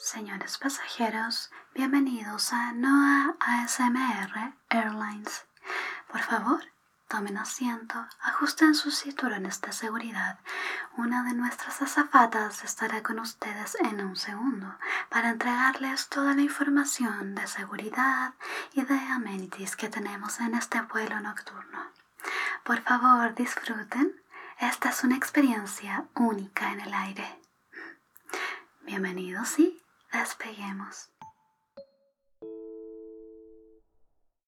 Señores pasajeros, bienvenidos a NOAA ASMR Airlines. Por favor, tomen asiento, ajusten sus cinturones de seguridad. Una de nuestras azafatas estará con ustedes en un segundo para entregarles toda la información de seguridad y de amenities que tenemos en este vuelo nocturno. Por favor, disfruten. Esta es una experiencia única en el aire. Bienvenidos y despeguemos.